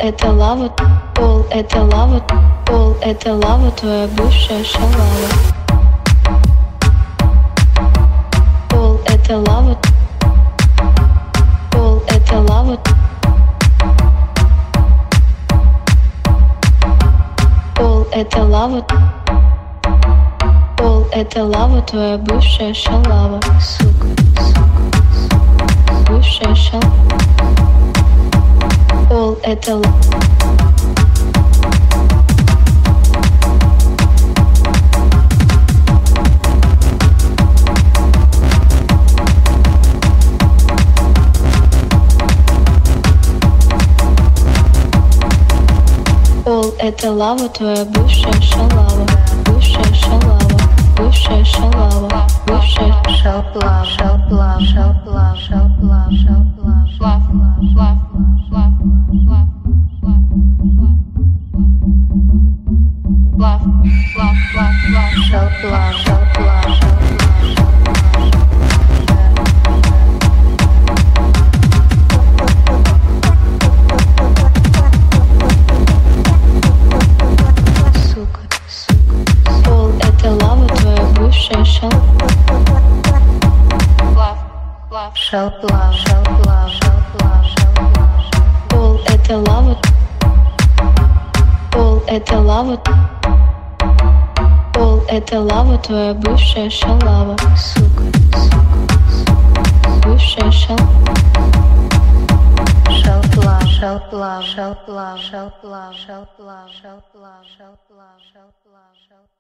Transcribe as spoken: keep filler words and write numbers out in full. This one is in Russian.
это лава, пол это лава, пол это лава, твоя бывшая шалава. Пол это лава, пол это лава, пол это лава, пол это лава, твоя бывшая шалава. Сука, сука, бывшая шалава. Пол это лава. Пол это лава, твоя бывшая шалава, бывшая шалава, бывшая шалава, бывшая шалава, шалава, шалава, шалава, шалава, шалава. Love, love, love, love, shelf love, shelf love, shelf love. Сука, сука. Пол это лава, твоя бывшая шелф. Love, love, shelf love, shelf love, shelf love, shelf love. Пол это лава. Пол это лава. Пол это лава, твоя бывшая шалава. Сука, сука, сука. Бывшая шалава. Shelf love, shelf love, shelf love, shelf love, shelf love, shelf love, shelf love, shelf love, shelf love.